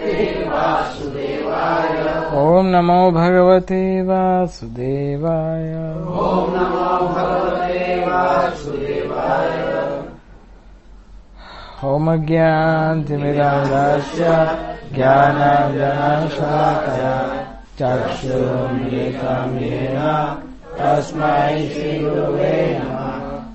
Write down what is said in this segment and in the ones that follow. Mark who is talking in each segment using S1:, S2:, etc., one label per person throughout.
S1: ओम नमो भगवते वासुदेवाय।
S2: ओम नमो भगवते वासुदेवाय।
S1: ओम ज्ञानतिमिरान्धस्य ज्ञानाञ्जनशलाकया चक्षुरुन्मिलितं येन तस्मै श्रीगुरवे नमः।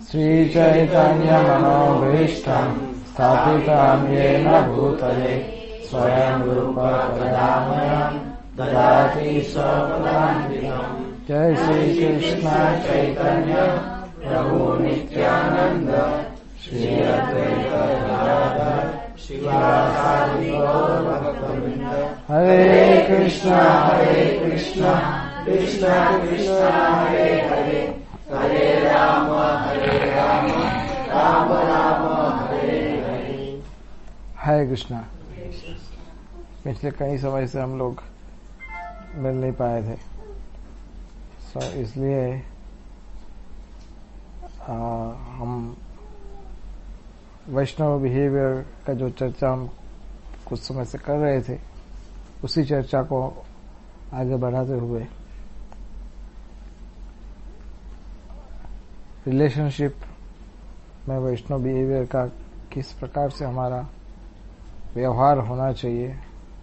S1: श्रीचैतन्यमनोभीष्टं स्थापितं येन भूतले स्वयं रूप कदामयं ददाति स्वपदान्तिकम्। जय श्री कृष्ण चैतन्य प्रभु नित्यानंद श्री अद्वैत गदाधर शिवासादि गौर भक्तवृंद। हरे कृष्णा कृष्ण कृष्ण हरे हरे, हरे राम राम राम हरे हरे। हरे कृष्णा। पिछले कई समय से हम लोग मिल नहीं पाए थे, इसलिए हम वैष्णव बिहेवियर का जो चर्चा हम कुछ समय से कर रहे थे, उसी चर्चा को आगे बढ़ाते हुए रिलेशनशिप में वैष्णव बिहेवियर का किस प्रकार से हमारा व्यवहार होना चाहिए,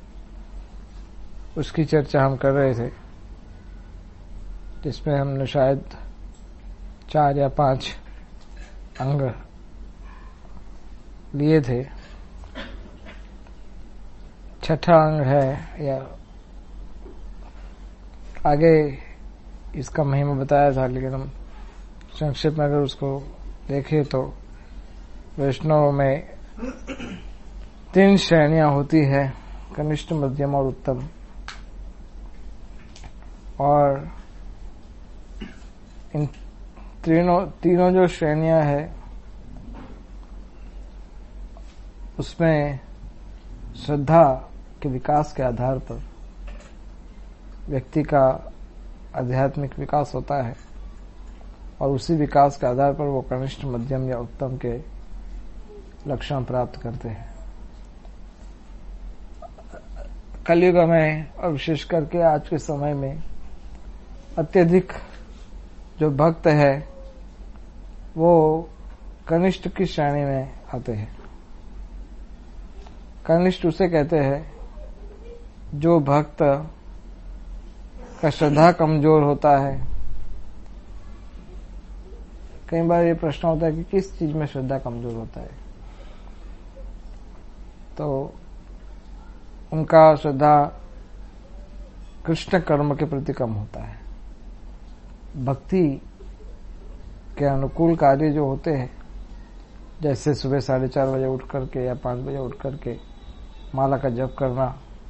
S1: उसकी चर्चा हम कर रहे थे, जिसमें हमने शायद 4 या 5 अंग लिए थे। 6ठा अंग है, या आगे इसका महिमा बताया था, लेकिन हम संक्षेप में अगर उसको देखें तो वैष्णव में 3 श्रेणियां होती है, कनिष्ठ, मध्यम और उत्तम। और इन तीनों जो श्रेणियां है, उसमें श्रद्धा के विकास के आधार पर व्यक्ति का आध्यात्मिक विकास होता है, और उसी विकास के आधार पर वो कनिष्ठ, मध्यम या उत्तम के लक्षण प्राप्त करते हैं। कलयुग में और विशेष करके आज के समय में अत्यधिक जो भक्त है वो कनिष्ठ की श्रेणी में आते हैं। कनिष्ठ उसे कहते हैं जो भक्त का श्रद्धा कमजोर होता है। कई बार ये प्रश्न होता है कि किस चीज में श्रद्धा कमजोर होता है, तो उनका श्रद्धा कृष्ण कर्म के प्रति कम होता है। भक्ति के अनुकूल कार्य जो होते हैं, जैसे सुबह 4:30 बजे उठ करके या 5 बजे उठ करके माला का जप करना,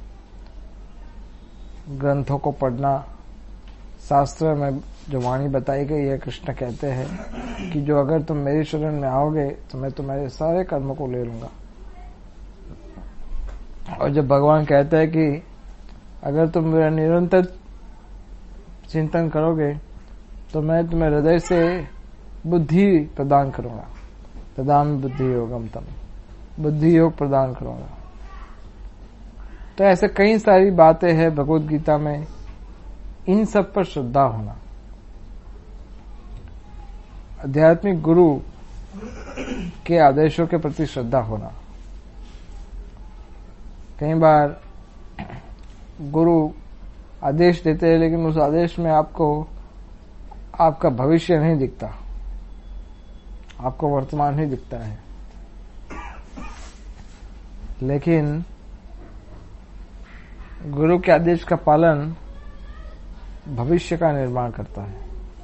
S1: ग्रंथों को पढ़ना, शास्त्र में जो वाणी बताई गई है, कृष्ण कहते हैं कि जो अगर तुम मेरी शरण में आओगे तो मैं तुम्हारे सारे कर्म को ले लूंगा। और जब भगवान कहते हैं कि अगर तुम मेरा निरंतर चिंतन करोगे तो मैं तुम्हें हृदय से बुद्धि प्रदान करूंगा, तदाम बुद्धि योगम तम, बुद्धि योग प्रदान करूंगा। तो ऐसे कई सारी बातें हैं भगवद गीता में। इन सब पर श्रद्धा होना, आध्यात्मिक गुरु के आदेशों के प्रति श्रद्धा होना। कई बार गुरु आदेश देते हैं, लेकिन उस आदेश में आपको आपका भविष्य नहीं दिखता, आपको वर्तमान ही दिखता है। लेकिन गुरु के आदेश का पालन भविष्य का निर्माण करता है,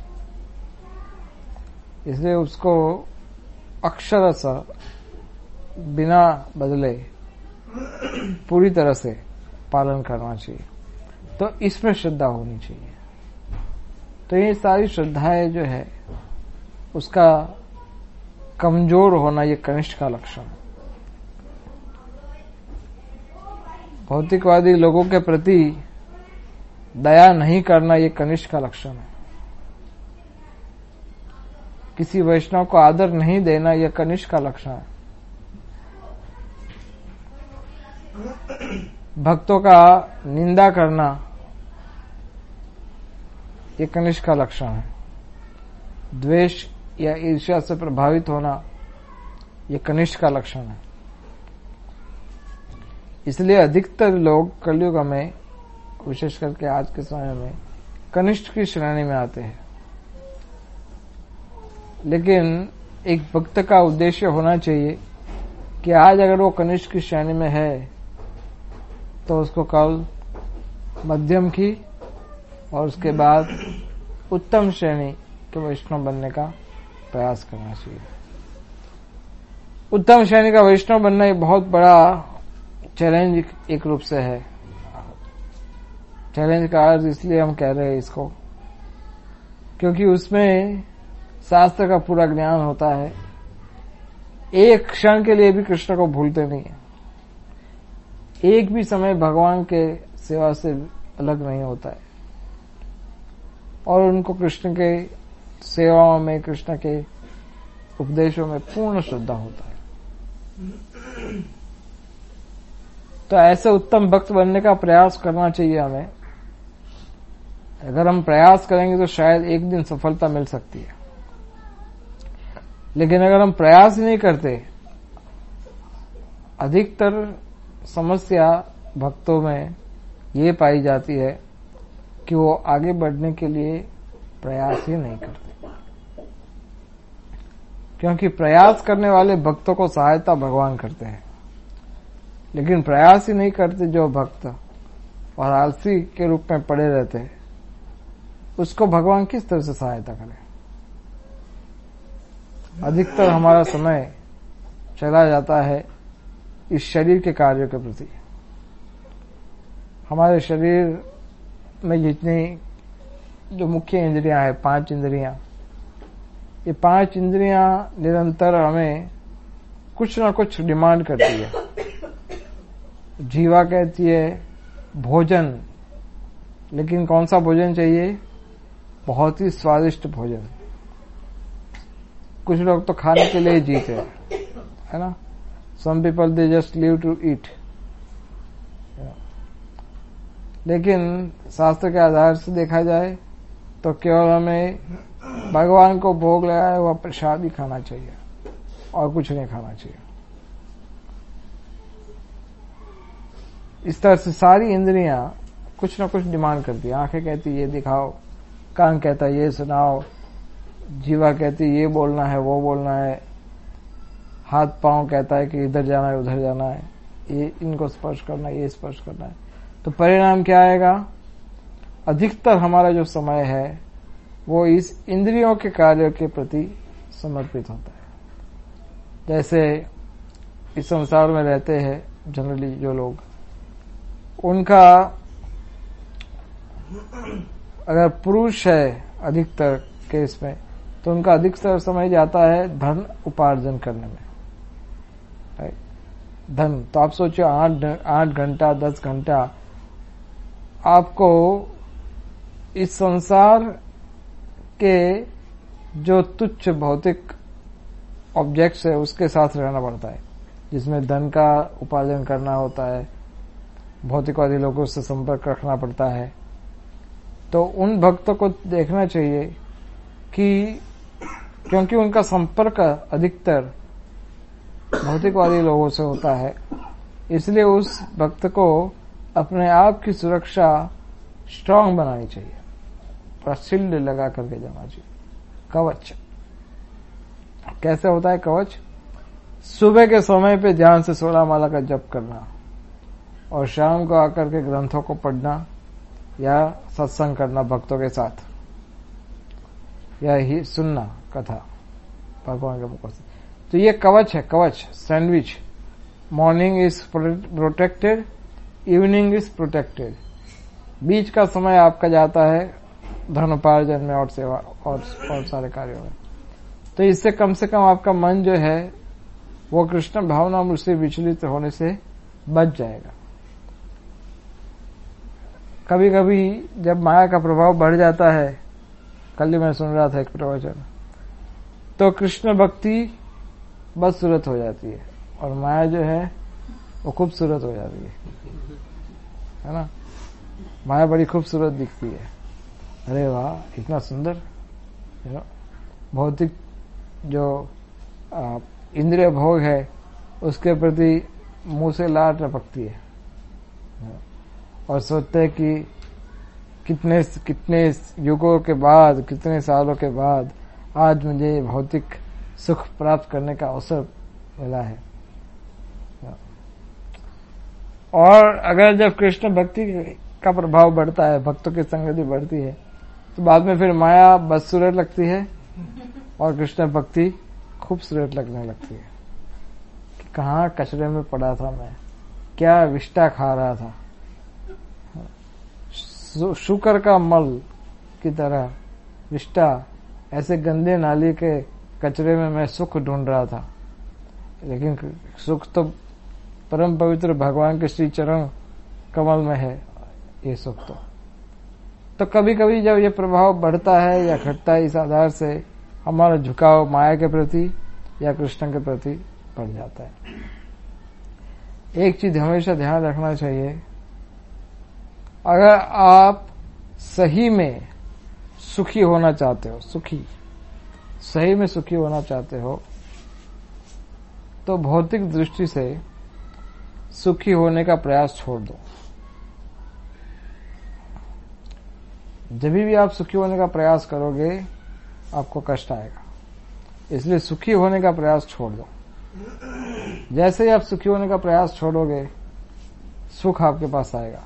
S1: इसलिए उसको अक्षरशः बिना बदले पूरी तरह से पालन करना चाहिए। तो इसमें श्रद्धा होनी चाहिए। तो ये सारी श्रद्धाएं जो है, उसका कमजोर होना, ये कनिष्ठ का लक्षण है। भौतिकवादी लोगों के प्रति दया नहीं करना, ये कनिष्ठ का लक्षण है। किसी वैष्णव को आदर नहीं देना, यह कनिष्ठ का लक्षण है। भक्तों का निंदा करना ये कनिष्ठ का लक्षण है। द्वेष या ईर्ष्या से प्रभावित होना ये कनिष्ठ का लक्षण है। इसलिए अधिकतर लोग कलयुग में, विशेष करके आज के समय में, कनिष्ठ की श्रेणी में आते हैं। लेकिन एक भक्त का उद्देश्य होना चाहिए कि आज अगर वो कनिष्ठ की श्रेणी में है तो उसको कल मध्यम की और उसके बाद उत्तम श्रेणी के वैष्णव बनने का प्रयास करना चाहिए। उत्तम श्रेणी का वैष्णव बनना एक बहुत बड़ा चैलेंज एक रूप से है। चैलेंज का अर्थ इसलिए हम कह रहे हैं इसको क्योंकि उसमें शास्त्र का पूरा ज्ञान होता है। एक क्षण के लिए भी कृष्ण को भूलते नहीं है। एक भी समय भगवान के सेवा से अलग नहीं होता है और उनको कृष्ण के सेवाओं में, कृष्ण के उपदेशों में पूर्ण श्रद्धा होता है। तो ऐसे उत्तम भक्त बनने का प्रयास करना चाहिए हमें। अगर हम प्रयास करेंगे तो शायद एक दिन सफलता मिल सकती है, लेकिन अगर हम प्रयास ही नहीं करते, अधिकतर समस्या भक्तों में ये पाई जाती है कि वो आगे बढ़ने के लिए प्रयास ही नहीं करते। क्योंकि प्रयास करने वाले भक्तों को सहायता भगवान करते हैं, लेकिन प्रयास ही नहीं करते जो भक्त और आलसी के रूप में पड़े रहते हैं, उसको भगवान किस तरह से सहायता करें। अधिकतर हमारा समय चला जाता है इस शरीर के कार्यों के प्रति। हमारे शरीर में जितनी जो मुख्य इंद्रियां हैं, 5 इंद्रियां, ये 5 इंद्रियां निरंतर हमें कुछ ना कुछ डिमांड करती है। जीवा कहती है भोजन, लेकिन कौन सा भोजन चाहिए? बहुत ही स्वादिष्ट भोजन। कुछ लोग तो खाने के लिए जीते हैं, है ना। Some people they just live to eat. लेकिन शास्त्र के आधार से देखा जाए तो केवल हमें भगवान को भोग लगाया हुआ प्रसाद ही खाना चाहिए और कुछ नहीं खाना चाहिए। इस तरह से सारी इंद्रियां कुछ न कुछ डिमांड करती है। आंखें कहती ये दिखाओ, कान कहता ये सुनाओ, जीवा कहती ये बोलना है वो बोलना है, हाथ पांव कहता है कि इधर जाना है उधर जाना है, ये इनको स्पर्श करना है ये स्पर्श करना है। तो परिणाम क्या आएगा? अधिकतर हमारा जो समय है वो इस इंद्रियों के कार्यों के प्रति समर्पित होता है। जैसे इस संसार में रहते हैं जनरली जो लोग, उनका अगर पुरुष है अधिकतर केस में, तो उनका अधिकतर समय जाता है धन उपार्जन करने में। धन तो आप सोचिए 8 घंटा 10 घंटा आपको इस संसार के जो तुच्छ भौतिक ऑब्जेक्ट्स है उसके साथ रहना पड़ता है, जिसमें धन का उपार्जन करना होता है, भौतिकवादी लोगों से संपर्क रखना पड़ता है। तो उन भक्तों को देखना चाहिए कि क्योंकि उनका संपर्क अधिकतर भौतिकवादी लोगों से होता है, इसलिए उस भक्त को अपने आप की सुरक्षा स्ट्रांग बनानी चाहिए, शील्ड लगा करके जाना चाहिए। कवच कैसे होता है? कवच सुबह के समय पे ध्यान से 16 माला का जप करना और शाम को आकर के ग्रंथों को पढ़ना या सत्संग करना भक्तों के साथ, या ही सुनना कथा भगवान के मुख से। तो ये कवच है, कवच sandwich. Morning is protected, evening is protected. बीच का समय आपका जाता है धनोपार्जन में और सेवा और सारे कार्यों में। तो इससे कम से कम आपका मन जो है वो कृष्ण भावना से विचलित होने से बच जाएगा। कभी कभी जब माया का प्रभाव बढ़ जाता है, कल ही मैं सुन रहा था एक प्रवचन, तो कृष्ण भक्ति बदसूरत हो जाती है और माया जो है वो खूबसूरत हो जाती है। है ना। माया बड़ी खूबसूरत दिखती है, अरे वाह इतना सुंदर, भौतिक जो इंद्रिय भोग है उसके प्रति मुंह से लार टपकती है और सोचते हैं कि कितने युगों के बाद, कितने सालों के बाद आज मुझे भौतिक सुख प्राप्त करने का अवसर मिला है। और अगर जब कृष्ण भक्ति का प्रभाव बढ़ता है, भक्तों की संगति बढ़ती है, तो बाद में फिर माया बदसूरत लगती है और कृष्ण भक्ति खूबसूरत लगने लगती है कि कहाँ कचरे में पड़ा था मैं, क्या विष्टा खा रहा था, शुकर का मल की तरह विष्टा, ऐसे गंदे नाली के कचरे में मैं सुख ढूंढ रहा था। लेकिन सुख तो परम पवित्र भगवान के श्री चरण कमल में है, ये सुख तो कभी कभी जब ये प्रभाव बढ़ता है या घटता है, इस आधार से हमारा झुकाव माया के प्रति या कृष्ण के प्रति बढ़ जाता है। एक चीज हमेशा ध्यान रखना चाहिए, अगर आप सही में सुखी होना चाहते हो, सही में सुखी होना चाहते हो, तो भौतिक दृष्टि से सुखी होने का प्रयास छोड़ दो। जब भी आप सुखी होने का प्रयास करोगे आपको कष्ट आएगा, इसलिए सुखी होने का प्रयास छोड़ दो। जैसे ही आप सुखी होने का प्रयास छोड़ोगे, सुख आपके पास आएगा।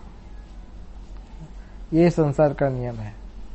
S1: ये संसार का नियम है।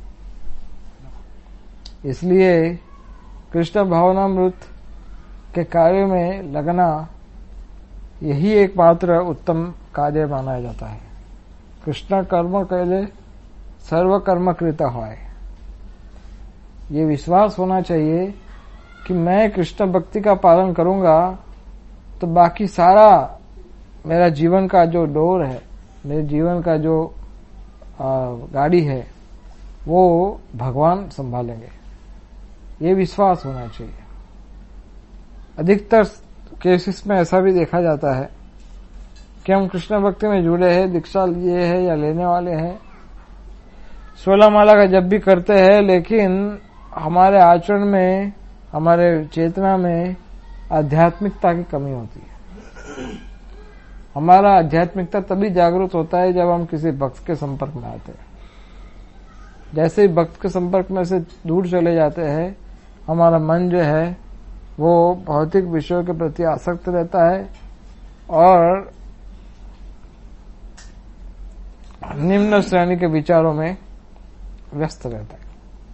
S1: इसलिए कृष्ण भावनामृत के कार्य में लगना यही एकमात्र उत्तम कार्य माना जाता है। कृष्ण कर्म कैले सर्व कर्म कृता होय। ये विश्वास होना चाहिए कि मैं कृष्ण भक्ति का पालन करूंगा तो बाकी सारा मेरा जीवन का जो डोर है, मेरे जीवन का जो गाड़ी है, वो भगवान संभालेंगे। ये विश्वास होना चाहिए। अधिकतर केसेस में ऐसा भी देखा जाता है कि हम कृष्ण भक्ति में जुड़े हैं, दीक्षा लिए हैं या लेने वाले हैं, 16 माला का जब भी करते हैं, लेकिन हमारे आचरण में, हमारे चेतना में आध्यात्मिकता की कमी होती है। हमारा आध्यात्मिकता तभी जागरूक होता है जब हम किसी भक्त के संपर्क में आते हैं। जैसे ही भक्त के संपर्क में से दूर चले जाते हैं, हमारा मन जो है वो भौतिक विषयों के प्रति आसक्त रहता है और निम्न श्रेणी के विचारों में व्यस्त रहता है।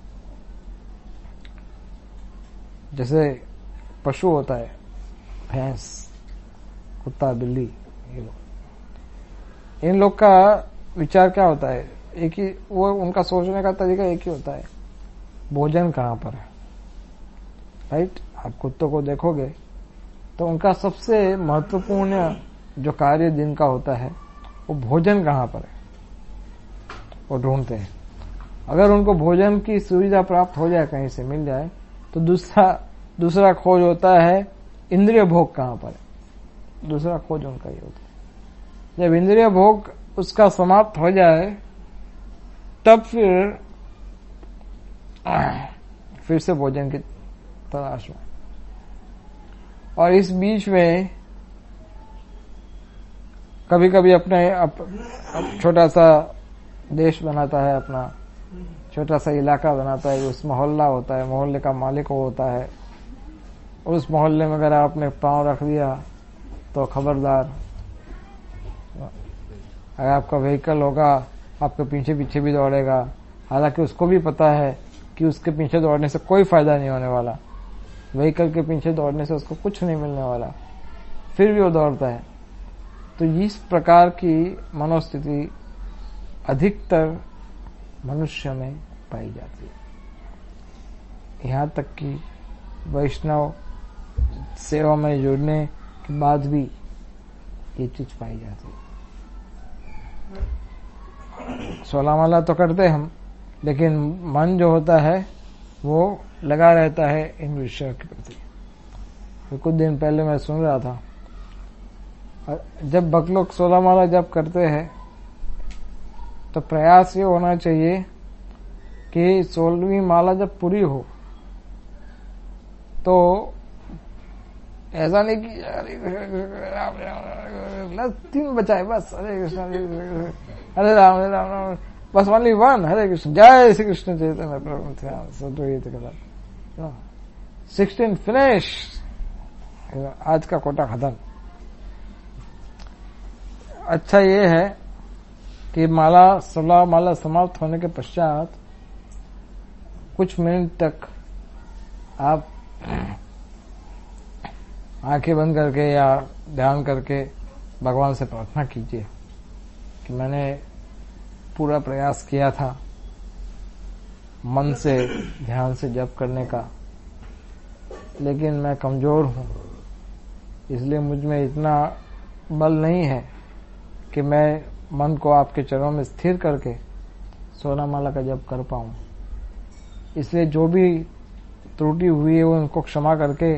S1: जैसे पशु होता है, भैंस, कुत्ता, बिल्ली, ये लोग, इन लोग का विचार क्या होता है? एक ही, वो उनका सोचने का तरीका एक ही होता है, भोजन कहाँ पर है। राइट? आप कुत्तों को देखोगे तो उनका सबसे महत्वपूर्ण जो कार्य दिन का होता है वो भोजन कहाँ पर है, वो ढूंढते हैं। अगर उनको भोजन की सुविधा प्राप्त हो जाए, कहीं से मिल जाए, तो दूसरा खोज होता है इंद्रिय भोग कहाँ पर है। दूसरा खोज उनका ही होता है। जब इंद्रिय भोग उसका समाप्त हो जाए तब फिर से भोजन की तलाश में। और इस बीच में कभी कभी अपने छोटा सा देश बनाता है, अपना छोटा सा इलाका बनाता है, उस मोहल्ला होता है, मोहल्ले का मालिक वो होता है। उस मोहल्ले में अगर आपने पांव रख दिया तो खबरदार, अगर आपका व्हीकल होगा आपके पीछे पीछे भी दौड़ेगा। हालांकि उसको भी पता है कि उसके पीछे दौड़ने से कोई फायदा नहीं होने वाला, व्हीकल के पीछे दौड़ने से उसको कुछ नहीं मिलने वाला, फिर भी वो दौड़ता है। तो इस प्रकार की मनोस्थिति अधिकतर मनुष्य में पाई जाती है। यहाँ तक कि वैष्णव सेवा में जुड़ने के बाद भी ये चीज पाई जाती है। 16 माला तो करते हम, लेकिन मन जो होता है वो लगा रहता है इन विषयों के प्रति। तो कुछ दिन पहले मैं सुन रहा था, जब भक्त लोग 16 माला जब करते हैं तो प्रयास ये होना चाहिए कि 16वीं माला जब पूरी हो तो ऐसा नहीं कि अरे 3 बचाए बस, हरे कृष्ण हरे राम हरे राम, बस ओनली 1, हरे कृष्ण, जय श्री कृष्ण चैतन्य प्रभु नित्यानंद, 16 फिनिश, आज का कोटा खत्म। अच्छा ये है कि 16 माला समाप्त होने के पश्चात कुछ मिनट तक आप आंखें बंद करके या ध्यान करके भगवान से प्रार्थना कीजिए कि मैंने पूरा प्रयास किया था मन से ध्यान से जप करने का, लेकिन मैं कमजोर हूं, इसलिए मुझ में इतना बल नहीं है कि मैं मन को आपके चरणों में स्थिर करके 16 माला का जप कर पाऊं। इसलिए जो भी त्रुटि हुई है वो उनको क्षमा करके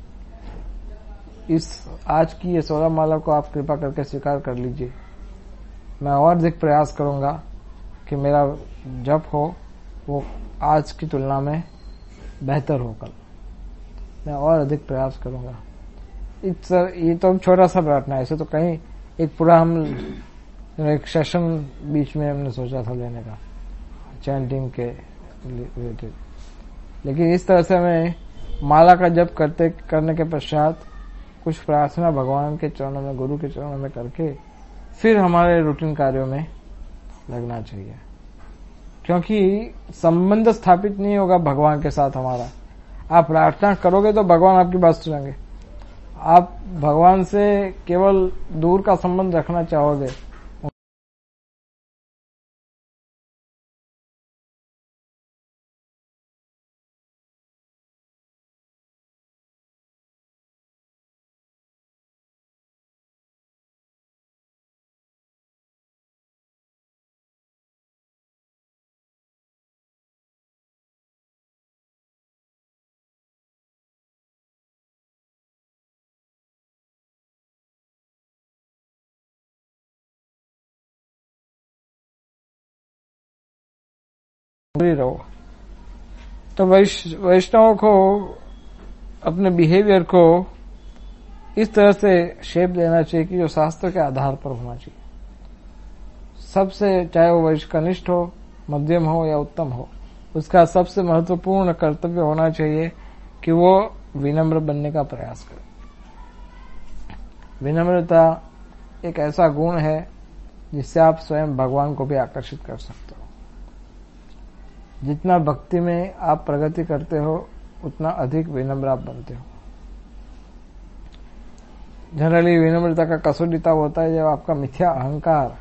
S1: इस आज की ये 16 माला को आप कृपा करके स्वीकार कर लीजिए। मैं और अधिक प्रयास करूंगा कि मेरा जप हो वो आज की तुलना में बेहतर हो। कल मैं और अधिक प्रयास करूंगा। ये तो छोटा सा प्रार्थना है, ऐसे तो कहीं एक पूरा हम एक सेशन बीच में हमने सोचा था लेने का चैंटिंग के रिलेटेड, लेकिन इस तरह से हमें माला का जप करने के पश्चात कुछ प्रार्थना भगवान के चरणों में, गुरु के चरणों में करके फिर हमारे रूटीन कार्यों में लगना चाहिए, क्योंकि संबंध स्थापित नहीं होगा भगवान के साथ हमारा। आप प्रार्थना करोगे तो भगवान आपकी बात सुनेंगे। आप भगवान से केवल दूर का संबंध रखना चाहोगे, रहो। तो वैष्णवों को अपने बिहेवियर को इस तरह से शेप देना चाहिए कि जो शास्त्र के आधार पर होना चाहिए। सबसे, चाहे वो कनिष्ठ हो, मध्यम हो या उत्तम हो, उसका सबसे महत्वपूर्ण कर्तव्य होना चाहिए कि वो विनम्र बनने का प्रयास करे। विनम्रता एक ऐसा गुण है जिससे आप स्वयं भगवान को भी आकर्षित कर सकते हो। जितना भक्ति में आप प्रगति करते हो उतना अधिक विनम्र आप बनते हो। जनरली विनम्रता का कसौटी तब होता है जब आपका मिथ्या अहंकार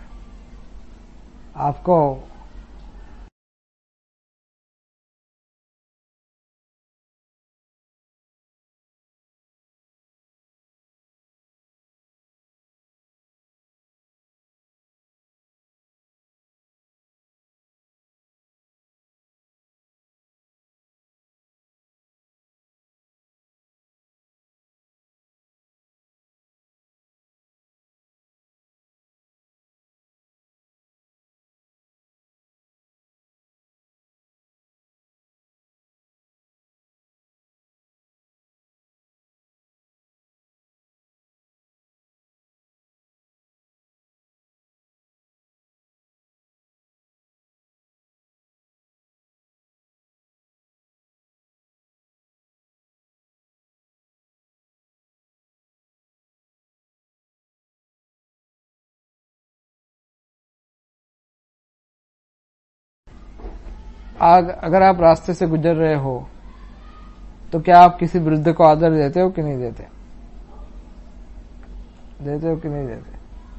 S1: आपको अगर आप रास्ते से गुजर रहे हो तो क्या आप किसी वृद्ध को आदर देते हो कि नहीं देते? देते हो कि नहीं देते?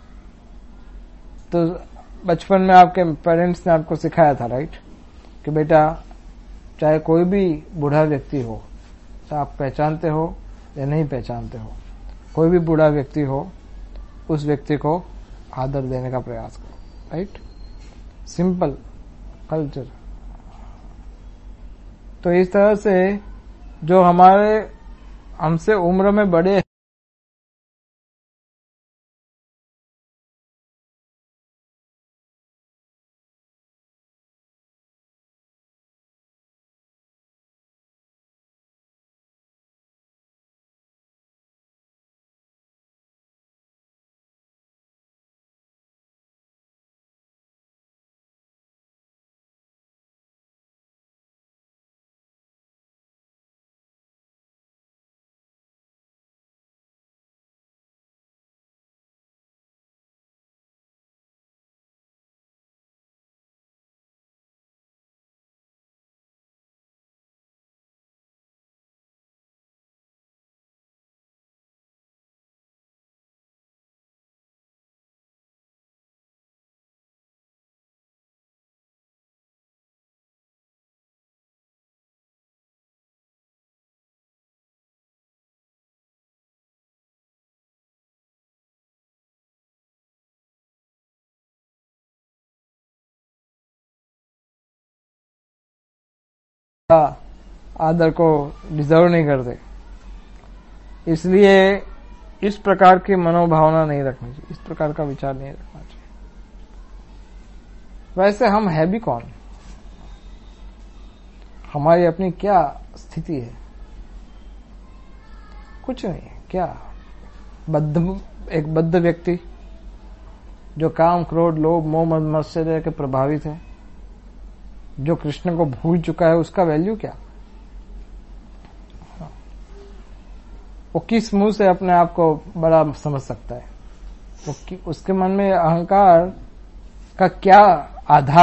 S1: तो बचपन में आपके पेरेंट्स ने आपको सिखाया था, राइट, कि बेटा चाहे कोई भी बूढ़ा व्यक्ति हो, तो आप पहचानते हो या नहीं पहचानते हो, कोई भी बूढ़ा व्यक्ति हो उस व्यक्ति को आदर देने का प्रयास करो, राइट। Simple culture. तो इस तरह से जो हमारे हमसे उम्र में बड़े आदर को डिजर्व नहीं करते। इसलिए इस प्रकार की मनोभावना नहीं रखनी चाहिए, इस प्रकार का विचार नहीं रखना चाहिए। वैसे हम है भी कौन, हमारी अपनी क्या स्थिति है? कुछ नहीं है। क्या एक बद्ध व्यक्ति जो काम, क्रोध, लोभ, मोह, मद मत्सर्य के प्रभावित है, जो कृष्ण को भूल चुका है, उसका वैल्यू क्या? वो किस मुंह से अपने आप को बड़ा समझ सकता है? उसके मन में अहंकार का क्या आधार?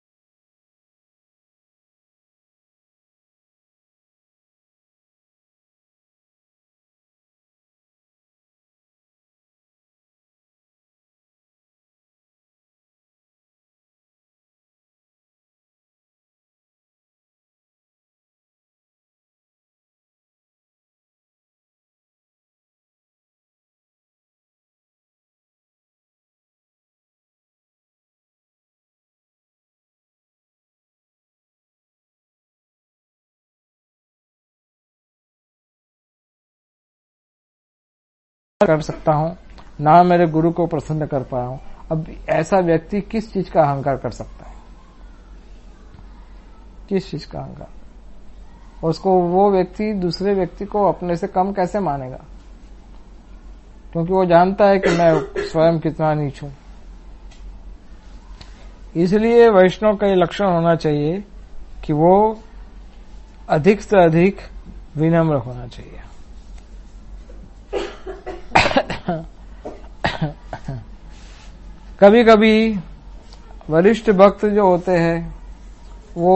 S1: कर सकता हूं, ना मेरे गुरु को प्रसन्न कर पाया हूं। अब ऐसा व्यक्ति किस चीज का अहंकार कर सकता है? किस चीज का अहंकार? उसको वो व्यक्ति दूसरे व्यक्ति को अपने से कम कैसे मानेगा? क्योंकि वो जानता है कि मैं स्वयं कितना नीच हूं। इसलिए वैष्णव का ये लक्षण होना चाहिए कि वो अधिक से अधिक विनम्र होना चाहिए। कभी कभी वरिष्ठ भक्त जो होते हैं, वो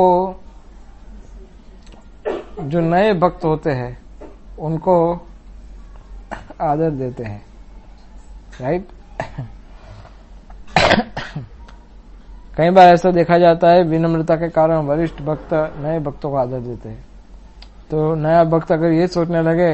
S1: जो नए भक्त होते हैं उनको आदर देते हैं, राइट? कई बार ऐसा देखा जाता है, विनम्रता के कारण वरिष्ठ भक्त नए भक्तों को आदर देते हैं। तो नया भक्त अगर ये सोचने लगे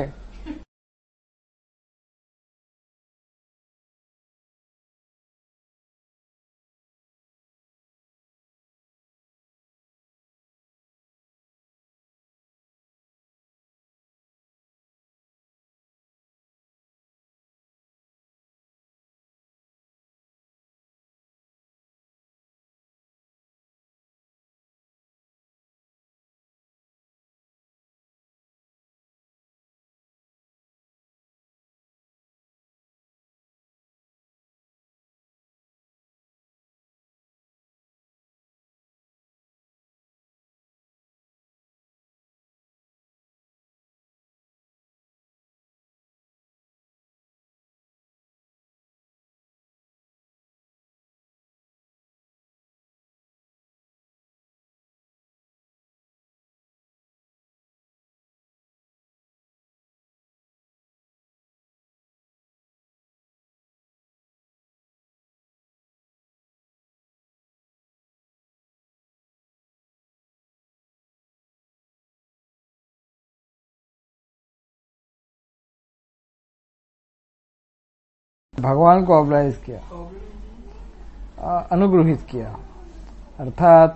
S1: भगवान को ऑब्लाइज किया, अनुग्रहित किया, अर्थात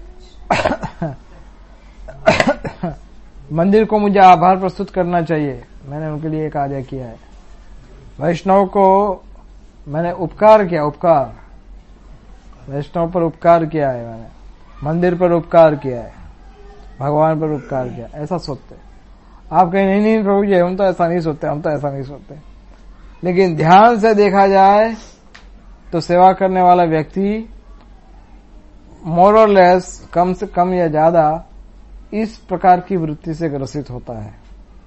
S1: मंदिर को मुझे आभार प्रस्तुत करना चाहिए, मैंने उनके लिए कार्य किया है। वैष्णव को मैंने उपकार किया, उपकार, वैष्णव पर उपकार किया है, मैंने मंदिर पर उपकार किया है, भगवान पर उपकार किया, ऐसा सोचते। आप कहें नहीं नहीं प्रभु जी हम तो ऐसा नहीं सोचते, हम तो ऐसा नहीं सोचते। लेकिन ध्यान से देखा जाए तो सेवा करने वाला व्यक्ति मोर और लेस, कम से कम या ज्यादा, इस प्रकार की वृत्ति से ग्रसित होता है।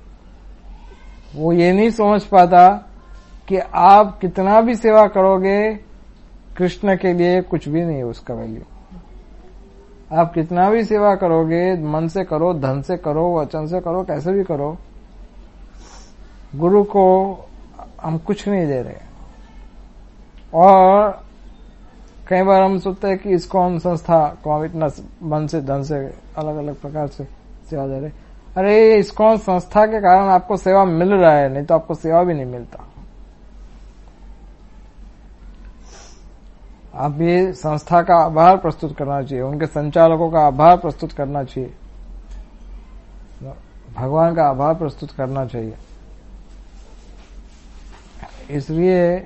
S1: वो ये नहीं समझ पाता कि आप कितना भी सेवा करोगे, कृष्ण के लिए कुछ भी नहीं है उसका वैल्यू। आप कितना भी सेवा करोगे, मन से करो, धन से करो, वचन से करो, कैसे भी करो, गुरु को हम कुछ नहीं दे रहे। और कई बार हम सोचते हैं कि इस्कॉन संस्था को हम इतना मन से, धन से, अलग अलग प्रकार से सेवा दे रहे। अरे इस्कॉन संस्था के कारण आपको सेवा मिल रहा है, नहीं तो आपको सेवा भी नहीं मिलता। आप ये संस्था का आभार प्रस्तुत करना चाहिए, उनके संचालकों का आभार प्रस्तुत करना चाहिए। भगवान का आभार प्रस्तुत करना चाहिए। इसलिए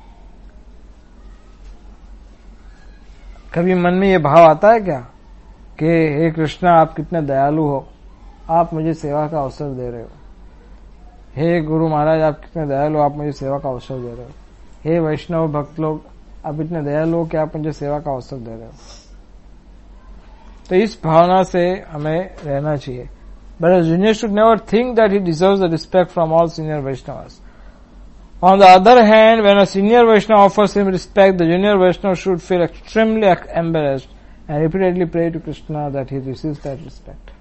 S1: कभी मन में ये भाव आता है क्या कि हे कृष्णा, आप कितने दयालु हो, आप मुझे सेवा का अवसर दे रहे हो। हे गुरु महाराज, आप कितने दयालु हो, आप मुझे सेवा का अवसर दे रहे हो। हे वैष्णव भक्त लोग, आप इतने दयालु हो कि आप मुझे सेवा का अवसर दे रहे हो। तो इस भावना से हमें रहना चाहिए। But a junior should never think that he deserves the respect from all senior Vaishnavas. On the other hand, when a senior Vaishnava offers him respect, the junior Vaishnava should feel extremely embarrassed and repeatedly pray to Krishna that he receives that respect.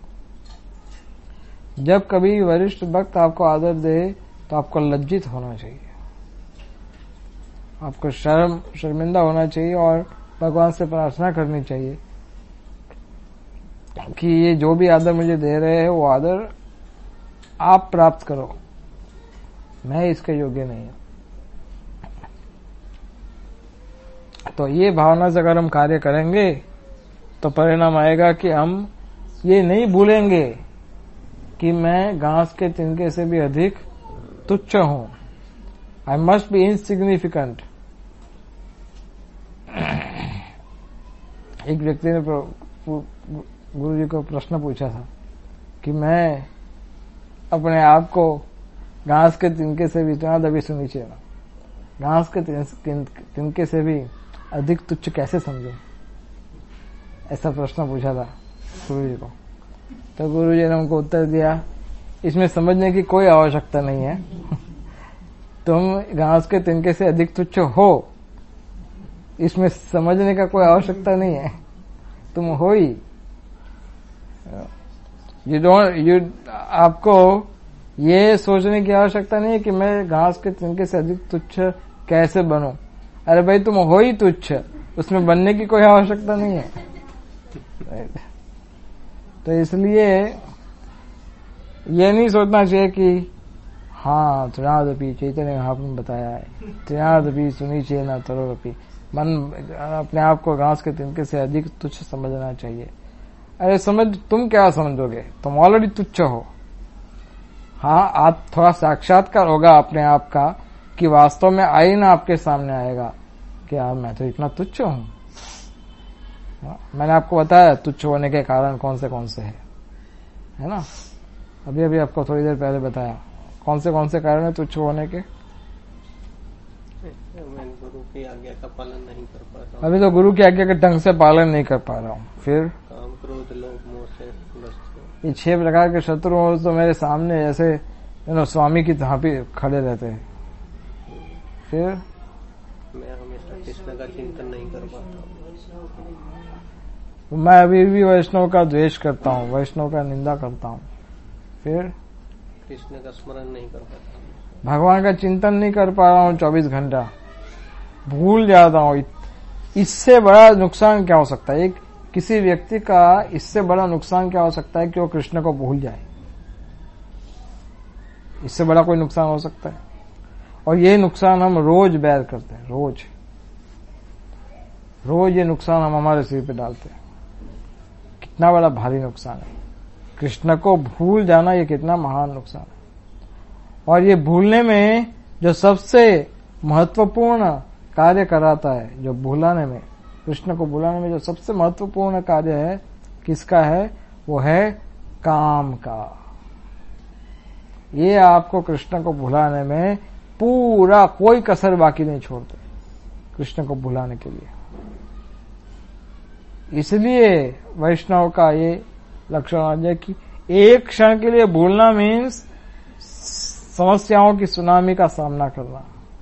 S1: जब कभी वरिष्ठ भक्त आपको आदर दे तो आपको लज्जित होना चाहिए, आपको शर्मिंदा होना चाहिए और भगवान से प्रार्थना करनी चाहिए कि ये जो भी आदर मुझे दे रहे हैं वो आदर आप प्राप्त करो, मैं इसके योग्य नहीं हूं। तो ये भावना से अगर हम कार्य करेंगे तो परिणाम आएगा कि हम ये नहीं भूलेंगे कि मैं घास के तिनके से भी अधिक तुच्छ हूं। I must be insignificant. एक व्यक्ति ने गुरु जी को प्रश्न पूछा था कि मैं अपने आप को घास के तिनके से भी इतना दबीसु नीचे, घास के तिनके से भी अधिक तुच्छ कैसे समझूं, ऐसा प्रश्न पूछा था गुरु जी को। तो गुरु जी ने उनको उत्तर दिया, इसमें समझने की कोई आवश्यकता नहीं है। तुम घास के तिनके से अधिक तुच्छ हो, इसमें समझने का कोई आवश्यकता नहीं है, तुम हो ही। आपको ये सोचने की आवश्यकता नहीं है कि मैं घास के तिनके से अधिक तुच्छ कैसे बनूं। अरे भाई, तुम हो ही तुच्छ, उसमें बनने की कोई आवश्यकता नहीं है। तो इसलिए ये नहीं सोचना चाहिए कि हाँ त्रिनादपि चैतन्य महाप्रभु बताया है, त्रिनादपि सुनिचे न तरोरपि, मन अपने आप को घास के तिनके से अधिक तुच्छ समझना चाहिए। अरे तुम क्या समझोगे, तुम ऑलरेडी तुच्छ हो। हाँ, आप थोड़ा साक्षात्कार होगा अपने आप का कि वास्तव में आईना आपके सामने आएगा कि यार मैं तो इतना तुच्छ हूं। मैंने आपको बताया तुच्छ होने के कारण कौन से है ना। अभी आपको थोड़ी देर पहले बताया कौन से कारण है तुच्छ होने के।
S2: मैं गुरु की आज्ञा का पालन नहीं कर पा रहा हूँ।
S1: अभी तो गुरु की आज्ञा के ढंग से पालन नहीं कर पा रहा हूँ। फिर
S2: काम, क्रोध, लोभ, मोह से ग्रस्त।
S1: ये 6 प्रकार के शत्रु हो तो मेरे सामने ऐसे स्वामी की तरह भी खड़े रहते हैं। फिर
S2: मैं हमेशा कृष्ण का चिंतन नहीं कर पाता हूँ।
S1: मैं अभी भी वैष्णव का द्वेष करता हूँ, वैष्णव का निंदा करता हूँ। फिर
S2: कृष्ण का स्मरण नहीं कर पाता हूँ,
S1: भगवान का चिंतन नहीं कर पा रहा हूँ, 24 घंटा भूल जाता हूँ। इससे बड़ा नुकसान क्या हो सकता है? किसी व्यक्ति का इससे बड़ा नुकसान क्या हो सकता है कि वो कृष्ण को भूल जाए? इससे बड़ा कोई नुकसान हो सकता है? और ये नुकसान हम रोज बेयर करते हैं, रोज ये नुकसान हम हमारे सिर पे डालते हैं। कितना बड़ा भारी नुकसान है। कृष्ण को भूल जाना ये कितना महान नुकसान है। और ये भूलने में जो सबसे महत्वपूर्ण कार्य कराता है, जो भुलाने में, कृष्ण को भुलाने में जो सबसे महत्वपूर्ण कार्य है, किसका है? वो है काम का। ये आपको कृष्ण को भुलाने में पूरा कोई कसर बाकी नहीं छोड़ते कृष्ण को भुलाने के लिए। इसलिए वैष्णव का ये लक्षण आ जाए कि एक क्षण के लिए भूलना मीन्स समस्याओं की सुनामी का सामना करना।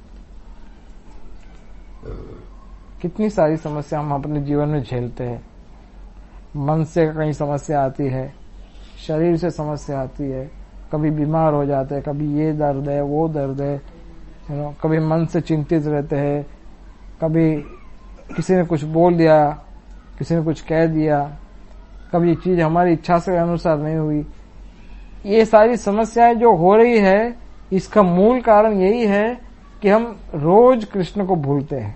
S1: कितनी सारी समस्या हम अपने जीवन में झेलते हैं। मन से कहीं समस्या आती है, शरीर से समस्या आती है, कभी बीमार हो जाते हैं, कभी ये दर्द है वो दर्द है, कभी मन से चिंतित रहते हैं, कभी किसी ने कुछ बोल दिया, किसी ने कुछ कह दिया, कभी ये चीज हमारी इच्छा से अनुसार नहीं हुई। ये सारी समस्याएं जो हो रही है, इसका मूल कारण यही है कि हम रोज कृष्ण को भूलते हैं,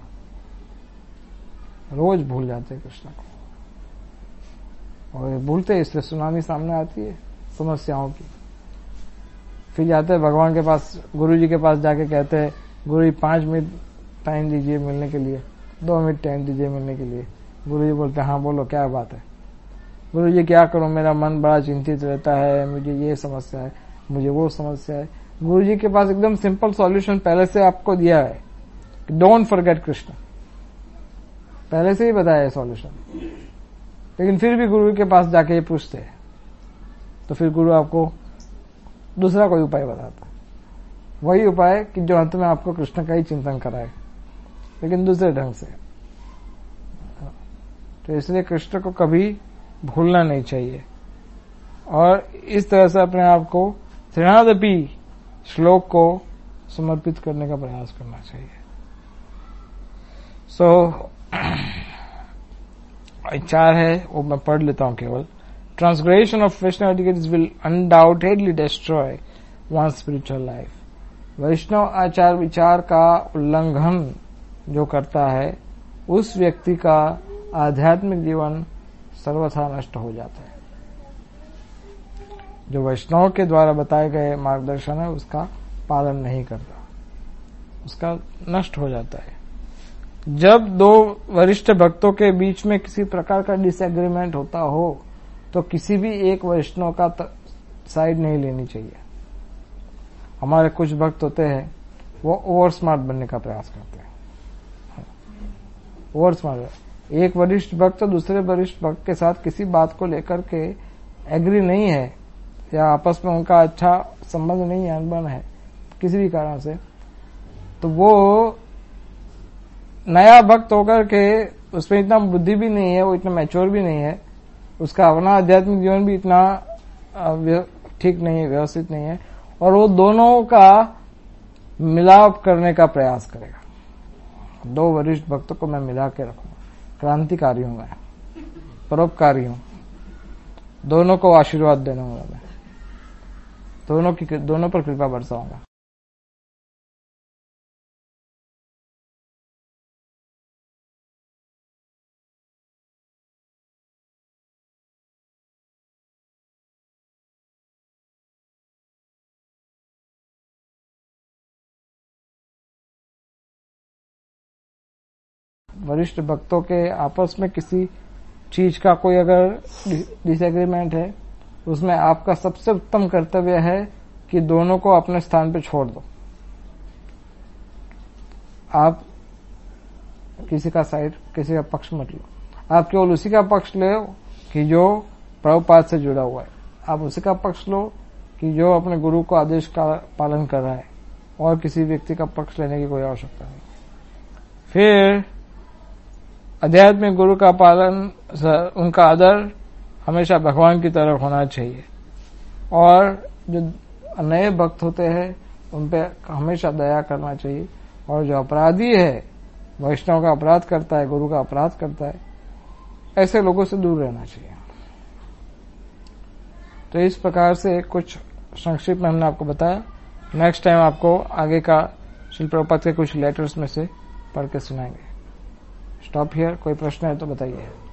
S1: रोज भूल जाते हैं कृष्ण को। और भूलते इसलिए सुनामी सामने आती है, समस्याओं की। फिर जाते हैं भगवान के पास, गुरु जी के पास जाके कहते हैं, गुरु जी 5 मिनट टाइम दीजिए मिलने के लिए, 2 मिनट टाइम दीजिए मिलने के लिए। गुरु जी बोलते हैं, हाँ बोलो क्या बात है। गुरु जी क्या करूं, मेरा मन बड़ा चिंतित रहता है, मुझे ये समस्या है, मुझे वो समस्या है। गुरु जी के पास एकदम सिंपल सॉल्यूशन पहले से आपको दिया है, डोंट फॉरगेट कृष्ण, पहले से ही बताया है सॉल्यूशन। लेकिन फिर भी गुरु के पास जाके ये पूछते हैं, तो फिर गुरु आपको दूसरा कोई उपाय बताता है, वही उपाय कि जो अंत में आपको कृष्ण का ही चिंतन कराए, लेकिन दूसरे ढंग से। तो इसलिए कृष्ण को कभी भूलना नहीं चाहिए, और इस तरह से अपने आप को त्रिनादपि श्लोक को समर्पित करने का प्रयास करना चाहिए। सो 4 है, वो मैं पढ़ लेता हूं केवल। Transgression of Vaishnava etiquettes will undoubtedly destroy one spiritual life. Vaishnava आचार विचार का उल्लंघन जो करता है, उस व्यक्ति का आध्यात्मिक जीवन सर्वथा नष्ट हो जाता है। जो वैष्णव के द्वारा बताए गए मार्गदर्शन है उसका पालन नहीं करता, उसका नष्ट हो जाता है। जब 2 वरिष्ठ भक्तों के बीच में किसी प्रकार का डिसएग्रीमेंट होता हो, तो किसी भी एक वैष्णव का साइड नहीं लेनी चाहिए। हमारे कुछ भक्त होते हैं, वो ओवर स्मार्ट बनने का प्रयास करते हैं। ओवर स्मार्ट, एक वरिष्ठ भक्त तो दूसरे वरिष्ठ भक्त के साथ किसी बात को लेकर के एग्री नहीं है, या आपस में उनका अच्छा संबंध नहीं है, अनबन है किसी भी कारण से, तो वो नया भक्त होकर के उसमें इतना बुद्धि भी नहीं है, वो इतना मैच्योर भी नहीं है, उसका अपना आध्यात्मिक जीवन भी इतना ठीक नहीं है, व्यवस्थित नहीं है, और वो दोनों का मिलाप करने का प्रयास करेगा। 2 वरिष्ठ भक्तों को मैं मिला के रखूंगा, क्रांतिकारी हूं मैं, परोपकारी हूं, दोनों को आशीर्वाद देना होगा मैं, दोनों पर कृपा बरसाऊंगा। वरिष्ठ भक्तों के आपस में किसी चीज का कोई अगर डिसएग्रीमेंट है, उसमें आपका सबसे उत्तम कर्तव्य है कि दोनों को अपने स्थान पे छोड़ दो। आप किसी का साइड, किसी का पक्ष मत लो, आप केवल उसी का पक्ष लो कि जो प्रभुपाद से जुड़ा हुआ है, आप उसी का पक्ष लो कि जो अपने गुरु को आदेश का पालन कर रहा है, और किसी व्यक्ति का पक्ष लेने की कोई आवश्यकता नहीं। फिर अध्यात्मिक गुरु का पालन, उनका आदर हमेशा भगवान की तरफ होना चाहिए, और जो नए भक्त होते हैं उन पे हमेशा दया करना चाहिए, और जो अपराधी है, वैष्णव का अपराध करता है, गुरु का अपराध करता है, ऐसे लोगों से दूर रहना चाहिए। तो इस प्रकार से कुछ संक्षिप्त में हमने आपको बताया। नेक्स्ट टाइम आपको आगे का श्रील प्रभुपाद के कुछ लेटर्स में से पढ़ के सुनाएंगे। Stop here. कोई प्रश्न है तो बताइए।